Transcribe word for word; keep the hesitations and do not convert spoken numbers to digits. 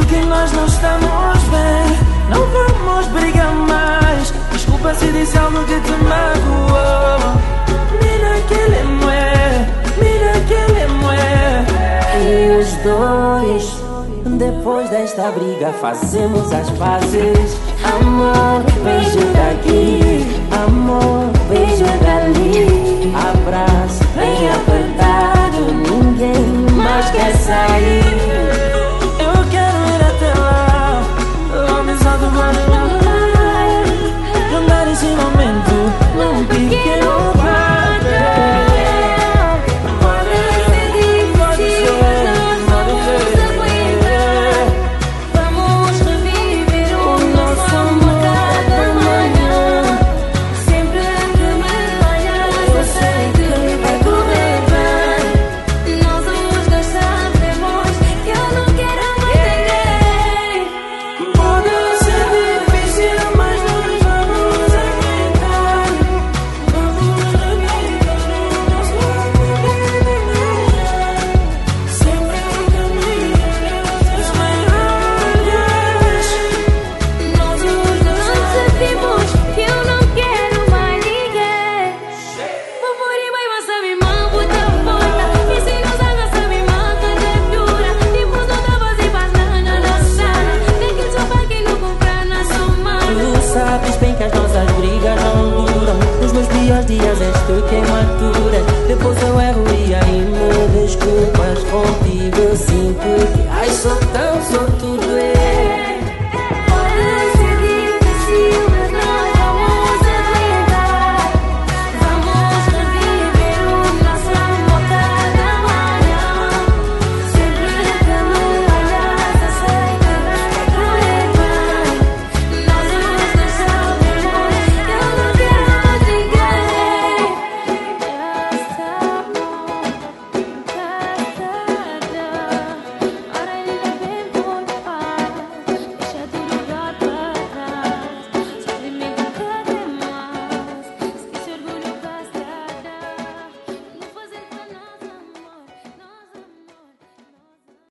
Sinto que nós não estamos bem. Não vamos brigar mais. Desculpa se disse algo que te magoou. Mira que ele é mulher, mira que ele é mulher. E os dois, depois desta briga, fazemos as pazes. Amor, beijo daqui, amor, beijo dali. Abraço bem apertado, ninguém mais quer sair. Eu quero ir até lá, homens alto guarda, andar nesse momento num pequeno papel. Sabes bem que as nossas brigas não duram. Nos meus piores dias és tu quem me aturas. Depois eu erro e aí me desculpas. Contigo eu sinto que ai sou tão